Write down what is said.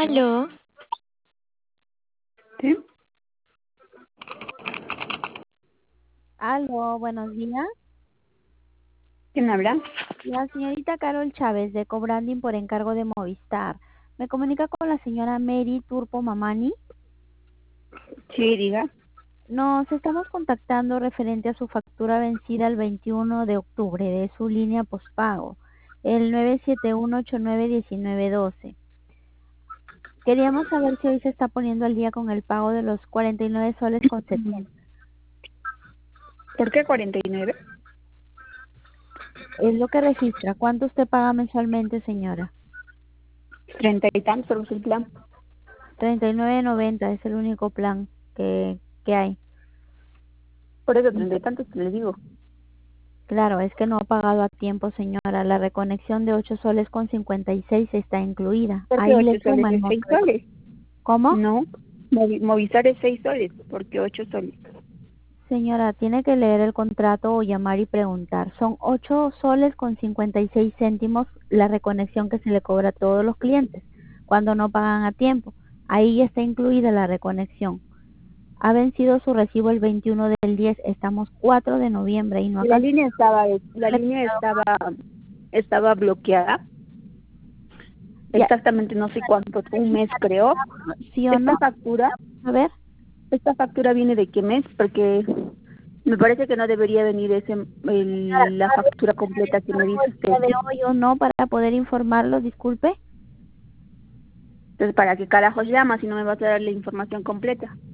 Aló, ¿Sí? Aló, buenos días. ¿Quién habla? La señorita Carol Chávez de Cobranding por encargo de Movistar. ¿Me comunica con la señora Mary Turpo Mamani? Sí, diga. Nos estamos contactando referente a su factura vencida el 21 de octubre de su línea postpago, el 971891912. Queríamos saber si hoy se está poniendo al día con el pago de los 49 soles con 70. ¿Por qué 49? Es lo que registra. ¿Cuánto usted paga mensualmente, señora? 30 y tantos el plan. 39.90 es el único plan que hay. Por eso 30 y tantos te le digo. Claro, es que no ha pagado a tiempo, señora. La reconexión de 8 soles con 56 está incluida. ¿Por qué Ahí 8 le soles suman es los 6 soles? ¿Cómo? No. Movistar es 6 soles, porque 8 soles. Señora, tiene que leer el contrato o llamar y preguntar. Son 8 soles con 56 céntimos la reconexión que se le cobra a todos los clientes cuando no pagan a tiempo. Ahí está incluida la reconexión. Ha vencido su recibo el 21 del 10. Estamos 4 de noviembre y no ha La cancelado. línea estaba bloqueada. Ya, Exactamente no sé cuánto, un mes creo. ¿sí o no? Esta factura, A ver. esta factura viene de qué mes, porque me parece que no debería venir la factura completa que me dice Día usted. de hoy o no para poder informarlo, disculpe. Entonces, ¿para qué carajos llama si no me vas a dar la información completa?